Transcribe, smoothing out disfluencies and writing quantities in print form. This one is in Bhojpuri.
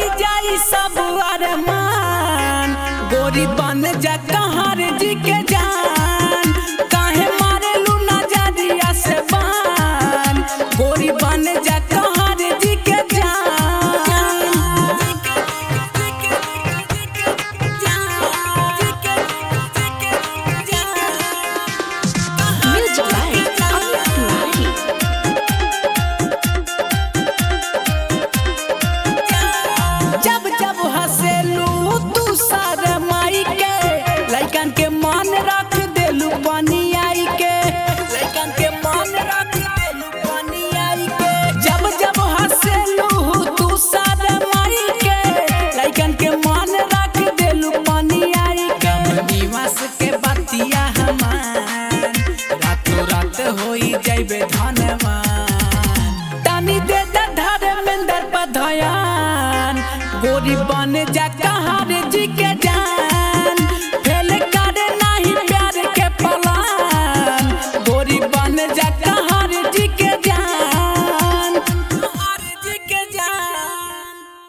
जाई सब अरमान, गोरी बन जा कहार जी के जान। काहे मारे लू नजरिया से बान, गोरी बन जा कहार जी के जान। जब जब हंसेलू तू सारे माई के, लइकन के मान रख देलू पानी आई के, लइकन के मान रख देलू पानी आई के। जब जब हंसेलू तू सारे माई के, लइकन के मान रख देलू पानी आई के। निवास के बतिया हमान, रातों रात होई जाइबे धनवान। तानी दे धर्मेंद्र पर ध्यान, गोरी बन जा कहार जी के जान।